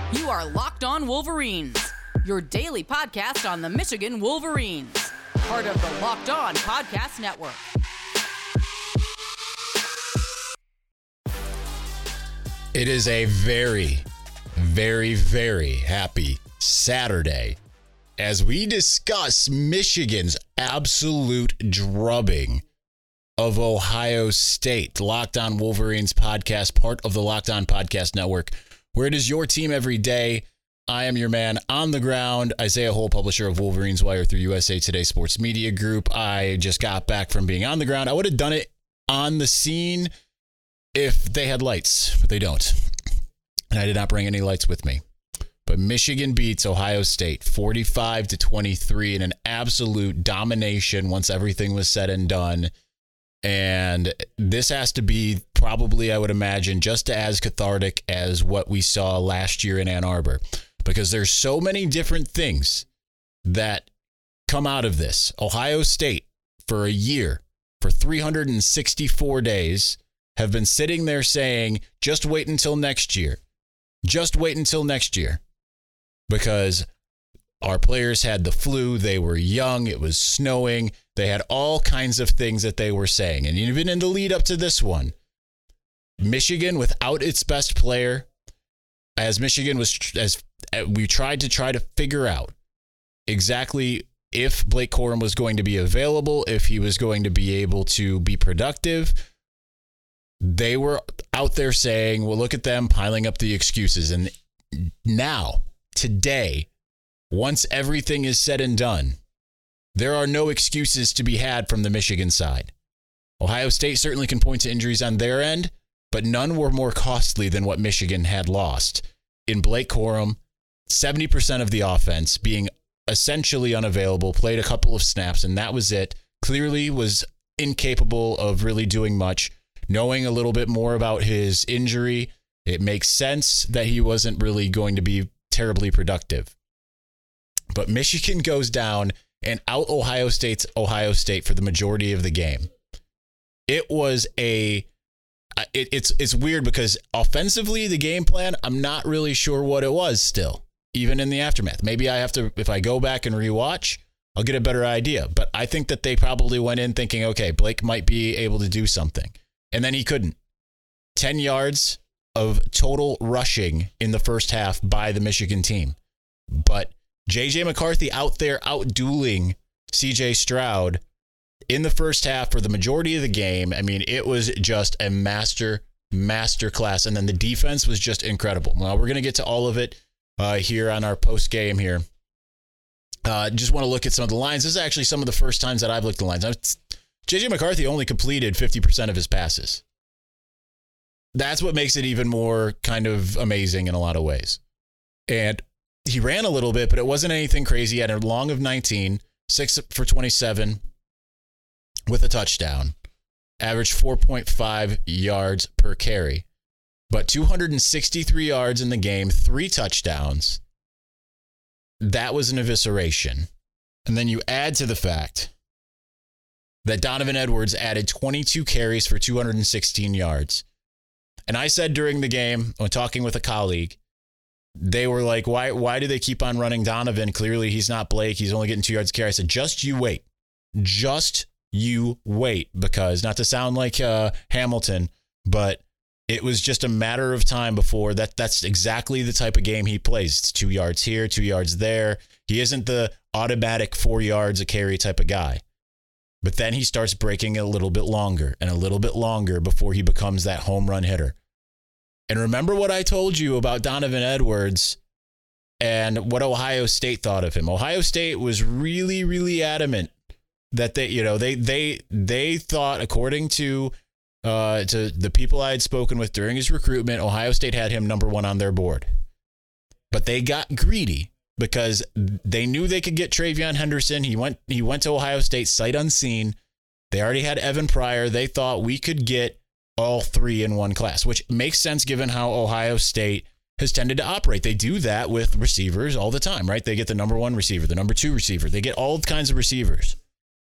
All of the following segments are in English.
You are Locked On Wolverines, your daily podcast on the Michigan Wolverines, part of the Locked On Podcast Network. It is a very, very, very happy Saturday as we discuss Michigan's absolute drubbing of Ohio State. Locked On Wolverines podcast, part of the Locked On Podcast Network, where it is your team every day. I am your man on the ground, Isaiah Hole, publisher of Wolverines Wire through USA Today Sports Media Group. I just got back from being on the ground. I would have done it on the scene if they had lights, but they don't. And I did not bring any lights with me. But Michigan beats Ohio State 45-23 in an absolute domination once everything was said and done. And this has to be probably, I would imagine, just as cathartic as what we saw last year in Ann Arbor, because there's so many different things that come out of this. Ohio State, for a year, for 364 days, have been sitting there saying, just wait until next year. Just wait until next year. Because our players had the flu, they were young, it was snowing, they had all kinds of things that they were saying. And even in the lead up to this one, Michigan without its best player, as we tried to figure out exactly if Blake Corum was going to be available, if he was going to be able to be productive, they were out there saying, well, look at them piling up the excuses. And now, today, once everything is said and done, there are no excuses to be had from the Michigan side. Ohio State certainly can point to injuries on their end, but none were more costly than what Michigan had lost in Blake Corum, 70% of the offense being essentially unavailable, played a couple of snaps, and that was it. Clearly was incapable of really doing much. Knowing a little bit more about his injury, it makes sense that he wasn't really going to be terribly productive. But Michigan goes down and out Ohio State for the majority of the game. It was it's weird because offensively, the game plan, I'm not really sure what it was still, even in the aftermath. Maybe I have to, if I go back and rewatch, I'll get a better idea. But I think that they probably went in thinking, okay, Blake might be able to do something. And then he couldn't. 10 yards of total rushing in the first half by the Michigan team. But J.J. McCarthy out there out-dueling C.J. Stroud in the first half for the majority of the game. I mean, it was just a master class. And then the defense was just incredible. Well, we're going to get to all of it here on our post-game here. Just want to look at some of the lines. This is actually some of the first times that I've looked at the lines. J.J. McCarthy only completed 50% of his passes. That's what makes it even more kind of amazing in a lot of ways. And he ran a little bit, but it wasn't anything crazy. He had a long of 19, 6 for 27 with a touchdown, averaged 4.5 yards per carry, but 263 yards in the game, 3 touchdowns. That was an evisceration. And then you add to the fact that Donovan Edwards added 22 carries for 216 yards. And I said during the game, when talking with a colleague, they were like, why do they keep on running Donovan? Clearly, he's not Blake. He's only getting 2 yards a carry. I said, just you wait. Just you wait. Because not to sound like Hamilton, but it was just a matter of time before that's exactly the type of game he plays. It's 2 yards here, 2 yards there. He isn't the automatic 4 yards a carry type of guy. But then he starts breaking a little bit longer and a little bit longer before he becomes that home run hitter. And remember what I told you about Donovan Edwards and what Ohio State thought of him. Ohio State was really, really adamant that they thought, according to the people I had spoken with during his recruitment, Ohio State had him number 1 on their board. But they got greedy because they knew they could get TreVeyon Henderson. He went to Ohio State sight unseen. They already had Evan Pryor. They thought we could get all 3 in one class, which makes sense given how Ohio State has tended to operate. They do that with receivers all the time, right? They get the number 1 receiver, the number 2 receiver. They get all kinds of receivers.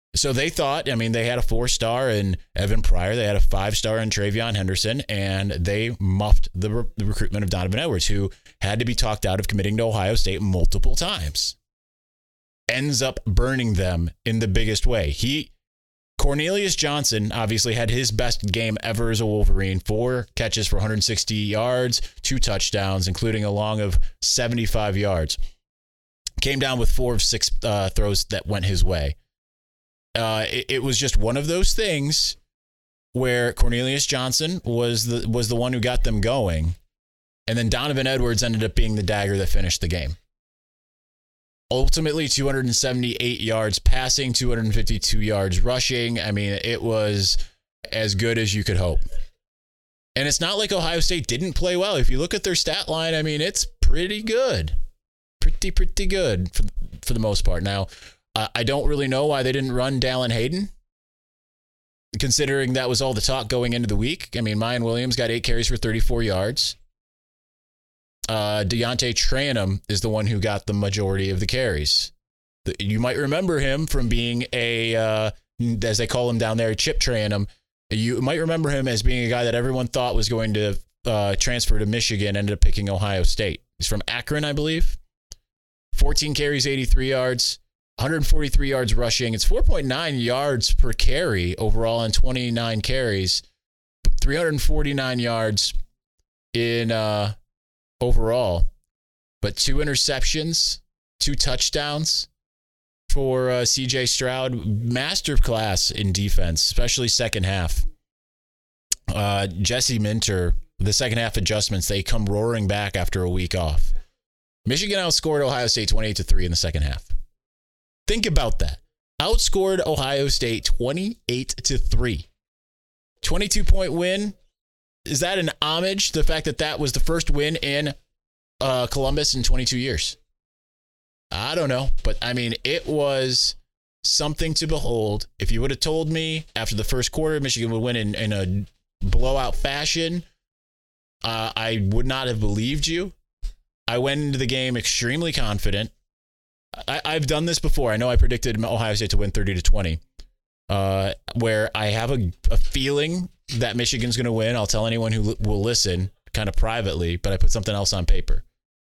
So they thought, I mean, they had a 4-star in Evan Pryor. They had a 5-star in Travion Henderson, and they muffed the recruitment of Donovan Edwards, who had to be talked out of committing to Ohio State multiple times. Ends up burning them in the biggest way. Cornelius Johnson obviously had his best game ever as a Wolverine. 4 catches for 160 yards, 2 touchdowns, including a long of 75 yards. Came down with 4 of 6 throws that went his way. It was just one of those things where Cornelius Johnson was the one who got them going, and then Donovan Edwards ended up being the dagger that finished the game. Ultimately, 278 yards passing, 252 yards rushing. I mean, it was as good as you could hope. And it's not like Ohio State didn't play well. If you look at their stat line, I mean, it's pretty good. Pretty good for the most part. Now, I don't really know why they didn't run Dallin Hayden, considering that was all the talk going into the week. I mean, Mayan Williams got 8 carries for 34 yards. Deontay Tranum is the one who got the majority of the carries. You might remember him from being as they call him down there, Chip Tranum. You might remember him as being a guy that everyone thought was going to transfer to Michigan, ended up picking Ohio State. He's from Akron, I believe. 14 carries, 83 yards, 143 yards rushing. It's 4.9 yards per carry overall on 29 carries, 349 yards in overall, but 2 interceptions, 2 touchdowns for CJ Stroud. Masterclass in defense, especially second half. Jesse Minter, the second half adjustments, they come roaring back after a week off. Michigan outscored Ohio State 28-3 in the second half. Think about that. Outscored Ohio State 28-3. 22-point win. Is that an homage to the fact that that was the first win in Columbus in 22 years? I don't know, but I mean, it was something to behold. If you would have told me after the first quarter Michigan would win in a blowout fashion, I would not have believed you. I went into the game extremely confident. I've done this before. I know I predicted Ohio State to win 30-20, where I have a feeling that Michigan's going to win. I'll tell anyone who will listen kind of privately, but I put something else on paper.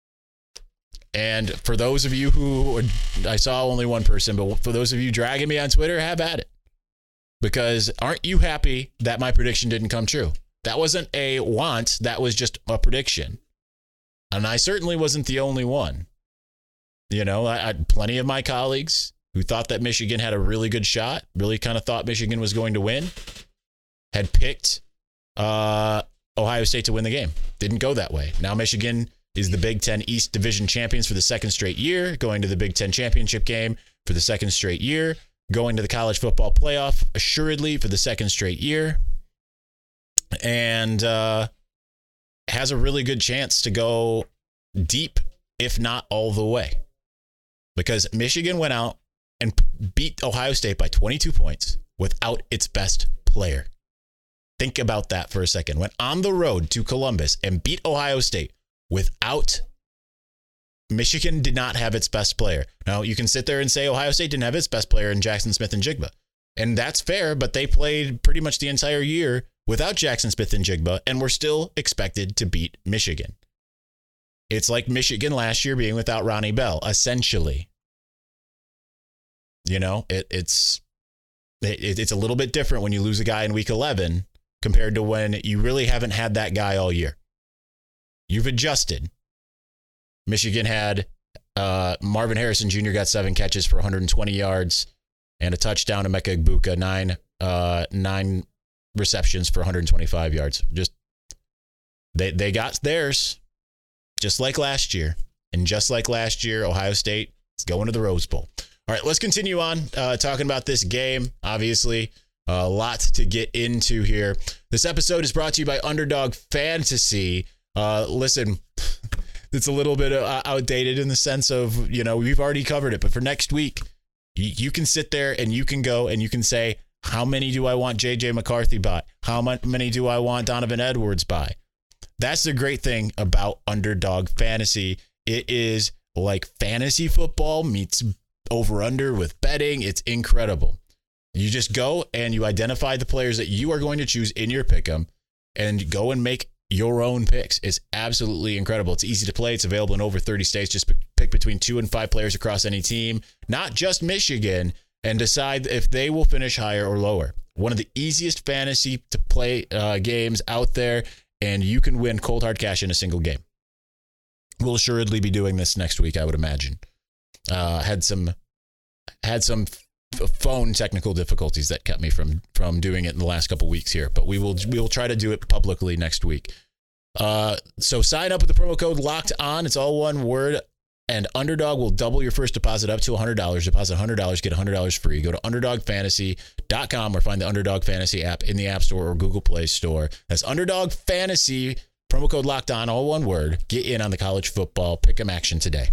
And for those of you who, I saw only one person, but for those of you dragging me on Twitter, have at it. Because aren't you happy that my prediction didn't come true? That wasn't a want, that was just a prediction. And I certainly wasn't the only one. You know, I had plenty of my colleagues who thought that Michigan had a really good shot, really kind of thought Michigan was going to win, had picked Ohio State to win the game. Didn't go that way. Now Michigan is the Big Ten East Division champions for the second straight year, going to the Big Ten championship game for the second straight year, going to the college football playoff assuredly for the second straight year, and has a really good chance to go deep, if not all the way. Because Michigan went out and beat Ohio State by 22 points without its best player. Think about that for a second. Went on the road to Columbus and beat Ohio State without Michigan did not have its best player. Now, you can sit there and say Ohio State didn't have its best player in Jackson Smith-Njigba. And that's fair, but they played pretty much the entire year without Jackson Smith-Njigba and were still expected to beat Michigan. It's like Michigan last year being without Ronnie Bell, essentially. You know, it's a little bit different when you lose a guy in week 11 compared to when you really haven't had that guy all year. You've adjusted. Michigan had Marvin Harrison Jr. got 7 catches for 120 yards and a touchdown. Emeka Egbuka, 9 receptions for 125 yards. Just they got theirs, just like last year. And just like last year, Ohio State is going to the Rose Bowl. All right, let's continue on talking about this game. Obviously, a lot to get into here. This episode is brought to you by Underdog Fantasy. Listen, it's a little bit outdated in the sense of, you know, we've already covered it. But for next week, you can sit there and you can go and you can say, how many do I want J.J. McCarthy by? How many do I want Donovan Edwards by? That's the great thing about Underdog Fantasy. It is like fantasy football meets over-under with betting. It's incredible. You just go and you identify the players that you are going to choose in your pick'em and go and make your own picks. It's absolutely incredible. It's easy to play. It's available in over 30 states. Just pick between 2 and 5 players across any team, not just Michigan, and decide if they will finish higher or lower. One of the easiest fantasy to play games out there, and you can win cold hard cash in a single game. We'll assuredly be doing this next week, I would imagine. Had some phone technical difficulties that kept me from doing it in the last couple weeks here, but we will try to do it publicly next week. So sign up with the promo code Locked On. It's all one word, and Underdog will double your first deposit up to $100. Deposit $100, get $100 free. Go to UnderdogFantasy.com or find the Underdog Fantasy app in the App Store or Google Play Store. That's Underdog Fantasy, promo code Locked On, all one word. Get in on the college football pick'em action today.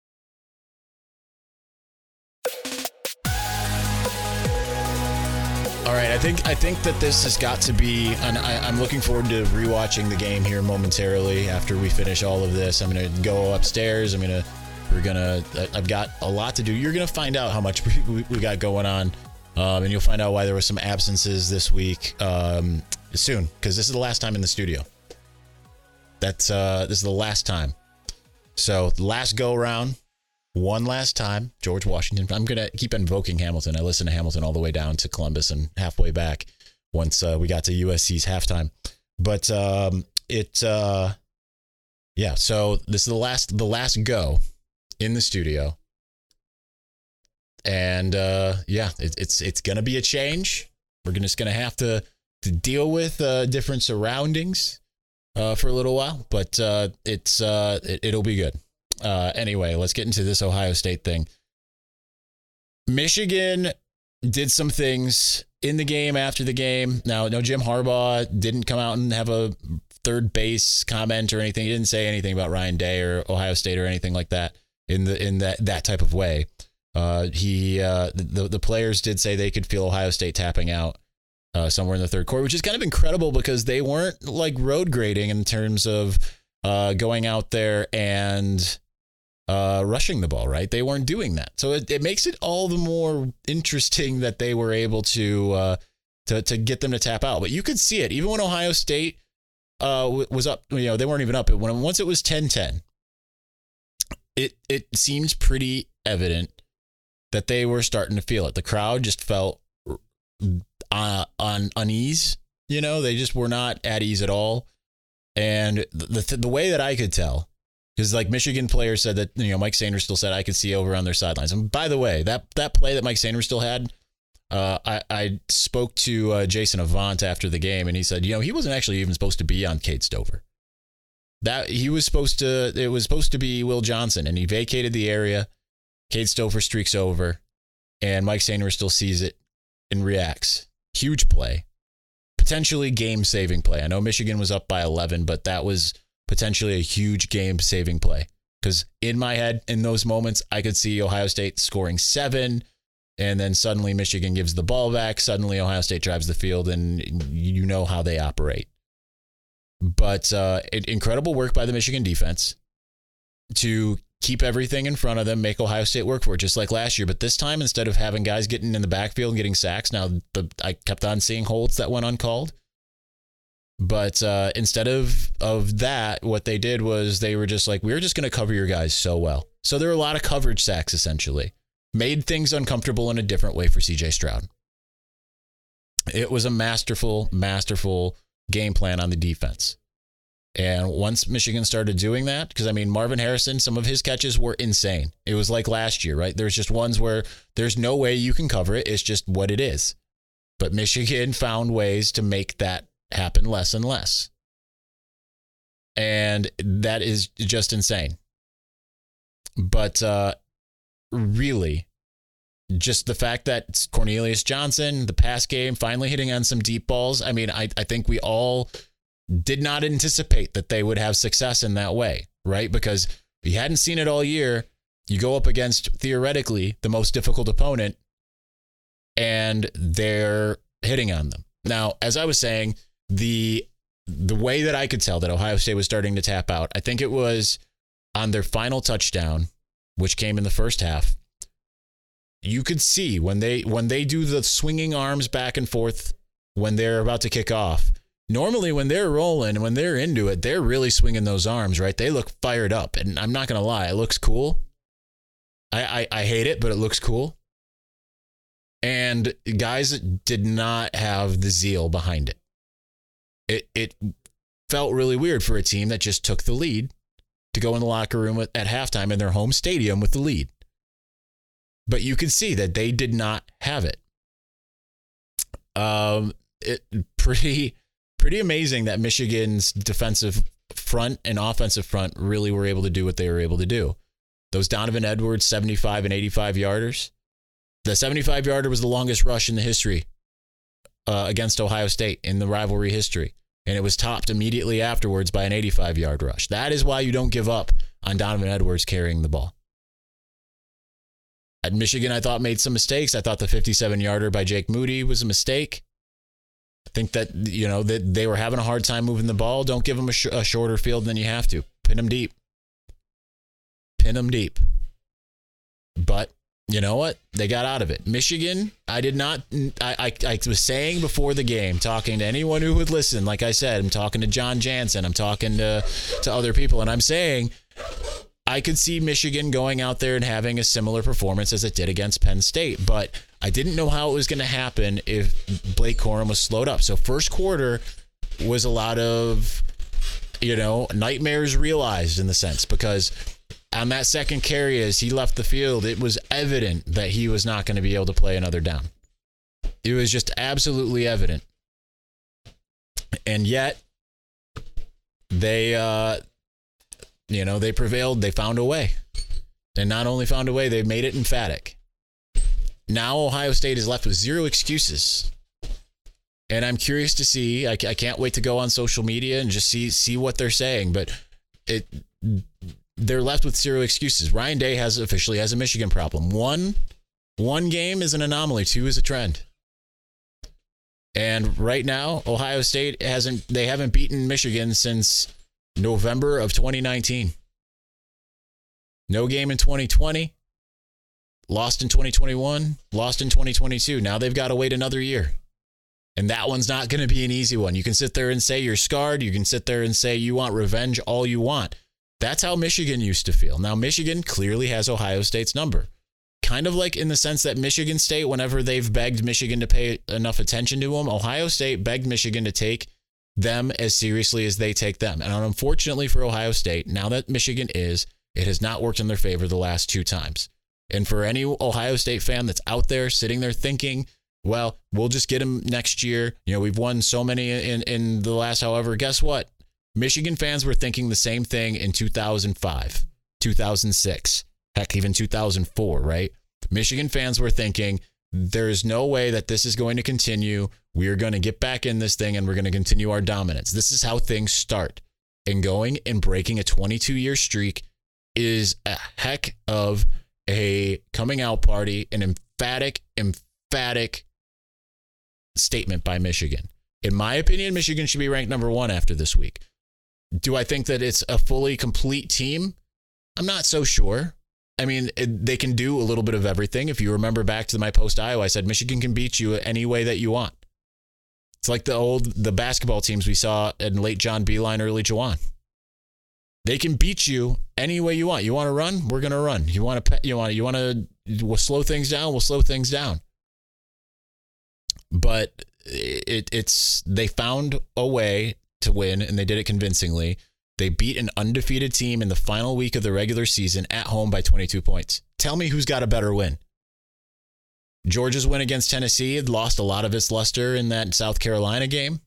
All right, I think that this has got to be, and I'm looking forward to rewatching the game here momentarily after we finish all of this. I'm going to go upstairs. I've got a lot to do. You're going to find out how much we got going on, and you'll find out why there were some absences this week soon, because this is the last time in the studio. This is the last time. So last go around. One last time, George Washington. I'm going to keep invoking Hamilton. I listened to Hamilton all the way down to Columbus and halfway back once we got to USC's halftime. But so this is the last go in the studio. And it's going to be a change. We're just going to have to deal with different surroundings for a little while, but it'll be good. Anyway, let's get into this Ohio State thing. Michigan did some things in the game after the game. Now, no, Jim Harbaugh didn't come out and have a third base comment or anything. He didn't say anything about Ryan Day or Ohio State or anything like that in that type of way. The players did say they could feel Ohio State tapping out somewhere in the third quarter, which is kind of incredible because they weren't like road grading in terms of going out there and rushing the ball, right? They weren't doing that. So it makes it all the more interesting that they were able to get them to tap out. But you could see it. Even when Ohio State was up, they weren't even up. Once it was 10-10, it seemed pretty evident that they were starting to feel it. The crowd just felt on unease. They just were not at ease at all. And the way that I could tell, because like Michigan players said that, Mike Sainristil said I could see over on their sidelines. And by the way, that play that Mike Sainristil had, I spoke to Jason Avant after the game, and he said, he wasn't actually even supposed to be on Cade Stover. It was supposed to be Will Johnson, and he vacated the area. Cade Stover streaks over, and Mike Sainristil sees it and reacts. Huge play. Potentially game-saving play. I know Michigan was up by 11, but that was potentially a huge game-saving play. Because in my head, in those moments, I could see Ohio State scoring 7, and then suddenly Michigan gives the ball back. Suddenly Ohio State drives the field, and you know how they operate. But incredible work by the Michigan defense to keep everything in front of them, make Ohio State work for it, just like last year. But this time, instead of having guys getting in the backfield and getting sacks, I kept on seeing holds that went uncalled. But instead of that, what they did was they were just like, we're just going to cover your guys so well. So there were a lot of coverage sacks, essentially. Made things uncomfortable in a different way for C.J. Stroud. It was a masterful game plan on the defense. And once Michigan started doing that, because Marvin Harrison, some of his catches were insane. It was like last year, right? There's just ones where there's no way you can cover it. It's just what it is. But Michigan found ways to make that happen less and less. And that is just insane. But really, just the fact that Cornelius Johnson, the pass game, finally hitting on some deep balls. I think we all did not anticipate that they would have success in that way, right? Because we hadn't seen it all year. You go up against, theoretically, the most difficult opponent, and they're hitting on them. Now, as I was saying, the way that I could tell that Ohio State was starting to tap out, I think it was on their final touchdown, which came in the first half. you could see when they do the swinging arms back and forth when they're about to kick off. Normally when they're rolling, when they're into it, they're really swinging those arms, right? They look fired up, and I'm not going to lie, it looks cool. I hate it, but it looks cool. And guys did not have the zeal behind it. It felt really weird for a team that just took the lead to go in the locker room at halftime in their home stadium with the lead. But you could see that they did not have it. Pretty amazing that Michigan's defensive front and offensive front really were able to do what they were able to do. Those Donovan Edwards 75 and 85 yarders. The 75 yarder was the longest rush in the history against Ohio State in the rivalry history. And it was topped immediately afterwards by an 85-yard rush. That is why you don't give up on Donovan Edwards carrying the ball. At Michigan, I thought made some mistakes. I thought the 57-yarder by Jake Moody was a mistake. I think that, that they were having a hard time moving the ball. Don't give them a shorter field than you have to. Pin them deep. But you know what? They got out of it. Michigan, I was saying before the game, talking to anyone who would listen, like I said, I'm talking to John Jansen, I'm talking to other people, and I'm saying I could see Michigan going out there and having a similar performance as it did against Penn State, but I didn't know how it was going to happen if Blake Corum was slowed up. So first quarter was a lot of, nightmares realized in the sense, because on that second carry as he left the field, it was evident that he was not going to be able to play another down. It was just absolutely evident. And yet they prevailed. They found a way. And not only found a way, they made it emphatic. Now Ohio State is left with zero excuses. And I'm curious to see, I can't wait to go on social media and just see what they're saying, but they're left with zero excuses. Ryan Day officially has a Michigan problem. One game is an anomaly, two is a trend. And right now, Ohio State haven't beaten Michigan since November of 2019. No game in 2020. Lost in 2021, lost in 2022. Now they've got to wait another year. And that one's not going to be an easy one. You can sit there and say you're scarred. You can sit there and say you want revenge all you want. That's how Michigan used to feel. Now, Michigan clearly has Ohio State's number. Kind of like in the sense that Michigan State, whenever they've begged Michigan to pay enough attention to them, Ohio State begged Michigan to take them as seriously as they take them. And unfortunately for Ohio State, now that Michigan it has not worked in their favor the last two times. And for any Ohio State fan that's out there sitting there thinking, well, we'll just get them next year. We've won so many in the last however. Guess what? Michigan fans were thinking the same thing in 2005, 2006, heck, even 2004, right? Michigan fans were thinking, there's no way that this is going to continue. We are going to get back in this thing and we're going to continue our dominance. This is how things start. And going and breaking a 22-year streak is a heck of a coming out party, an emphatic statement by Michigan. In my opinion, Michigan should be ranked number 1 after this week. Do I think that it's a fully complete team? I'm not so sure. I mean, they can do a little bit of everything. If you remember back to my post Iowa, I said Michigan can beat you any way that you want. It's like the basketball teams we saw in late John Beilein, early Juwan. They can beat you any way you want. You want to run? We're going to run. You want to we'll slow things down? We'll slow things down. But they found a way to win, and they did it convincingly. They beat an undefeated team in the final week of the regular season at home by 22 points. Tell me who's got a better win. Georgia's win against Tennessee had lost a lot of its luster in that South Carolina game.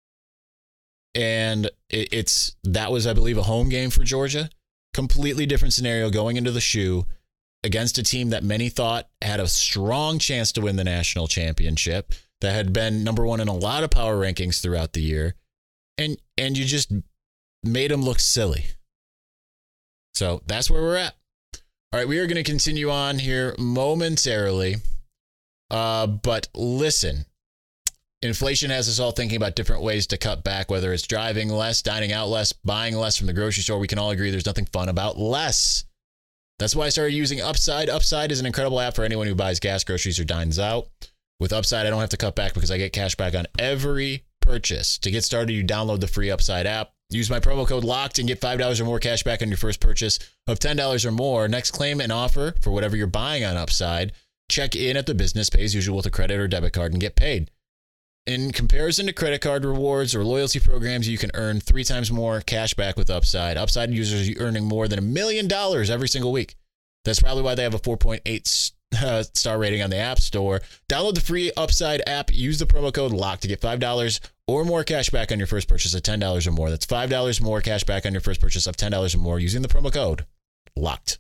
And that was, I believe, a home game for Georgia. Completely different scenario going into the shoe against a team that many thought had a strong chance to win the national championship, that had been number 1 in a lot of power rankings throughout the year. And you just made them look silly. So that's where we're at. All right, we are going to continue on here momentarily. But listen, inflation has us all thinking about different ways to cut back, whether it's driving less, dining out less, buying less from the grocery store. We can all agree there's nothing fun about less. That's why I started using Upside. Upside is an incredible app for anyone who buys gas, groceries, or dines out. With Upside, I don't have to cut back because I get cash back on every purchase. To get started, you download the free Upside app. Use my promo code LOCKED and get $5 or more cash back on your first purchase of $10 or more. Next, claim an offer for whatever you're buying on Upside. Check in at the business, pay as usual with a credit or debit card, and get paid. In comparison to credit card rewards or loyalty programs, you can earn 3 times more cash back with Upside. Upside users are earning more than $1 million every single week. That's probably why they have a 4.8 star rating on the App Store. Download the free Upside app. Use the promo code LOCK to get $5 or more cash back on your first purchase of $10 or more. That's $5 more cash back on your first purchase of $10 or more using the promo code LOCKED.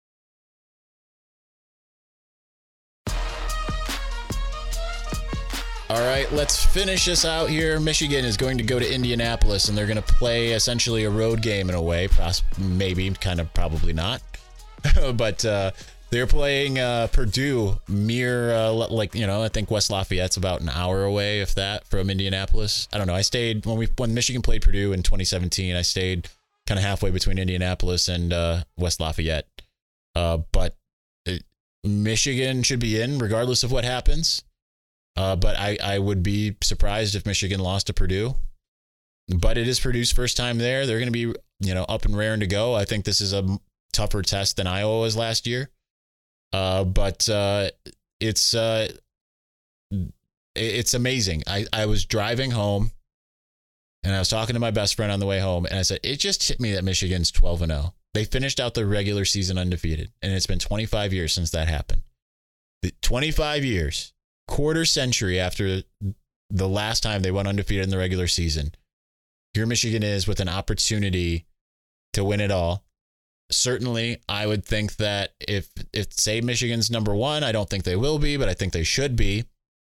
All right, let's finish this out here. Michigan is going to go to Indianapolis, and they're going to play essentially a road game in a way. Maybe, kind of, probably not. But they're playing Purdue, I think West Lafayette's about an hour away, if that, from Indianapolis. I don't know. I stayed, when Michigan played Purdue in 2017, I stayed kind of halfway between Indianapolis and West Lafayette. But Michigan should be in, regardless of what happens. But I would be surprised if Michigan lost to Purdue. But it is Purdue's first time there. They're going to be, up and raring to go. I think this is a tougher test than Iowa was last year. But it's amazing. I was driving home, and I was talking to my best friend on the way home, and I said, it just hit me that Michigan's 12-0. They finished out the regular season undefeated, and it's been 25 years since that happened. 25 years. Quarter century after the last time they went undefeated in the regular season. Here Michigan is with an opportunity to win it all. Certainly, I would think that if say Michigan's number 1, I don't think they will be, but I think they should be.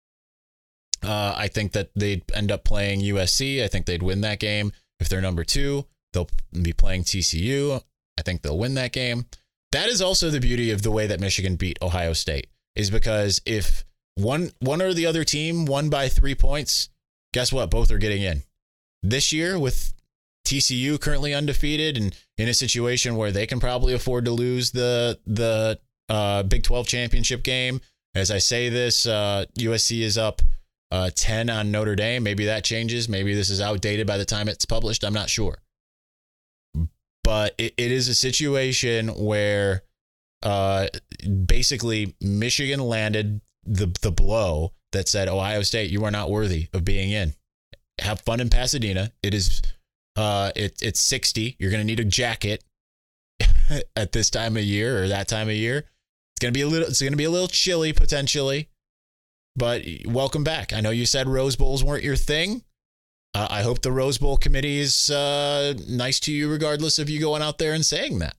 I think that they'd end up playing USC. I think they'd win that game. If they're number 2, they'll be playing TCU. I think they'll win that game. That is also the beauty of the way that Michigan beat Ohio State, is because if one or the other team won by 3 points, guess what? Both are getting in. This year, with TCU currently undefeated and in a situation where they can probably afford to lose the Big 12 championship game. As I say this, USC is up 10 on Notre Dame. Maybe that changes. Maybe this is outdated by the time it's published. I'm not sure. But it is a situation where basically Michigan landed the blow that said, Ohio State, you are not worthy of being in. Have fun in Pasadena. It is it's 60. You're going to need a jacket at this time of year or that time of year. It's going to be a little chilly potentially, but welcome back. I know you said Rose Bowls weren't your thing. I hope the Rose Bowl committee is nice to you regardless of you going out there and saying that.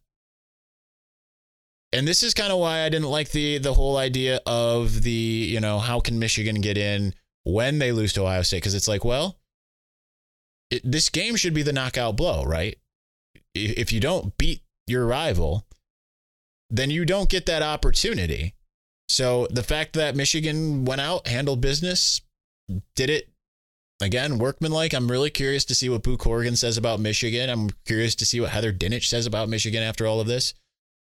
And this is kind of why I didn't like the whole idea of the, how can Michigan get in when they lose to Ohio State? Because it's like, well, this game should be the knockout blow, right? If you don't beat your rival, then you don't get that opportunity. So the fact that Michigan went out, handled business, did it, again, workmanlike. I'm really curious to see what Boo Corrigan says about Michigan. I'm curious to see what Heather Dinich says about Michigan after all of this.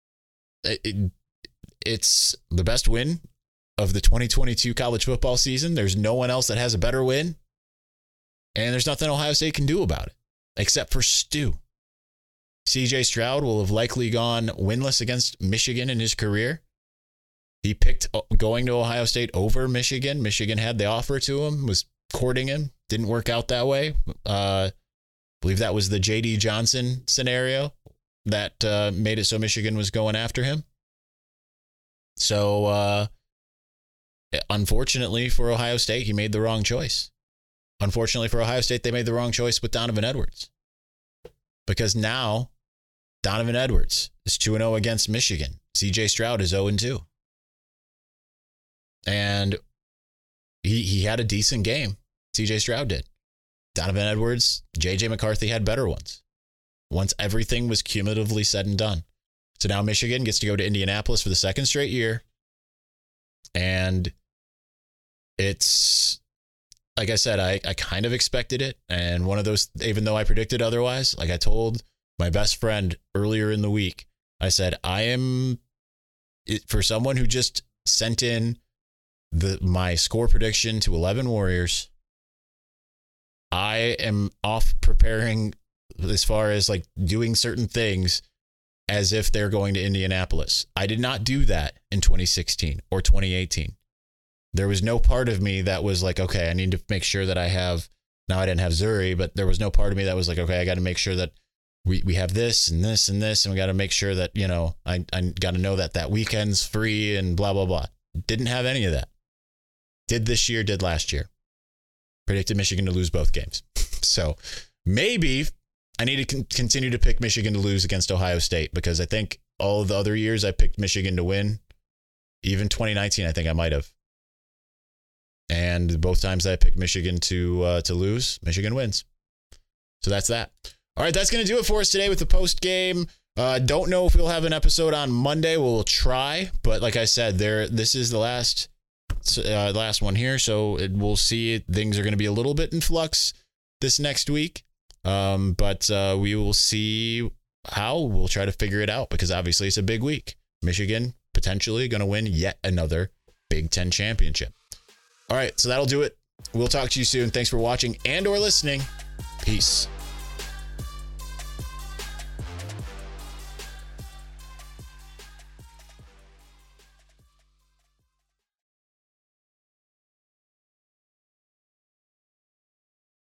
It's the best win of the 2022 college football season. There's no one else that has a better win. And there's nothing Ohio State can do about it, except for Stu. CJ Stroud will have likely gone winless against Michigan in his career. He picked going to Ohio State over Michigan. Michigan had the offer to him, was courting him. Didn't work out that way. I believe that was the J.D. Johnson scenario that made it so Michigan was going after him. So, unfortunately for Ohio State, he made the wrong choice. Unfortunately for Ohio State, they made the wrong choice with Donovan Edwards. Because now, Donovan Edwards is 2-0 against Michigan. CJ Stroud is 0-2. And he had a decent game. CJ Stroud did. Donovan Edwards, JJ McCarthy had better ones. Once everything was cumulatively said and done. So now Michigan gets to go to Indianapolis for the second straight year. And it's, like I said, I kind of expected it. And one of those, even though I predicted otherwise, like I told my best friend earlier in the week, I said, for someone who just sent in my score prediction to 11 Warriors, I am off preparing as far as like doing certain things as if they're going to Indianapolis. I did not do that in 2016 or 2018. There was no part of me that was like, okay, I need to make sure that I have, now I didn't have Zuri, but there was no part of me that was like, okay, I got to make sure that we have this and this and this, and we got to make sure that, you know, I got to know that weekend's free and blah, blah, blah. Didn't have any of that. Did this year, did last year. Predicted Michigan to lose both games. So maybe I need to continue to pick Michigan to lose against Ohio State, because I think all of the other years I picked Michigan to win. Even 2019, I think I might have. And both times I picked Michigan to lose, Michigan wins. So that's that. All right, that's going to do it for us today with the post game. Don't know if we'll have an episode on Monday. We'll try, but like I said, this is the last one here, so we'll see. Things are going to be a little bit in flux this next week, but we will see how. We'll try to figure it out, because obviously it's a big week. Michigan potentially going to win yet another Big Ten championship. All right, so that'll do it. We'll talk to you soon. Thanks for watching and or listening. Peace.